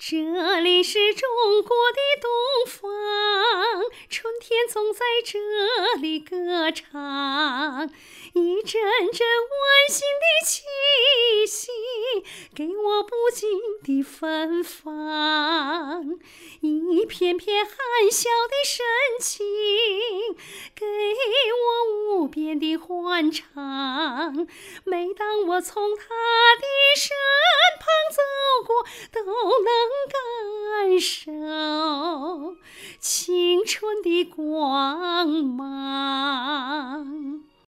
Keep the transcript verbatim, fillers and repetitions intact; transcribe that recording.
这里是中国的东方，春天总在这里歌唱，一阵阵温馨的气息给我不尽的芬芳，一片片含笑的深情给我无边的欢畅。每当我从他的身旁走过，都能感受青春的光芒。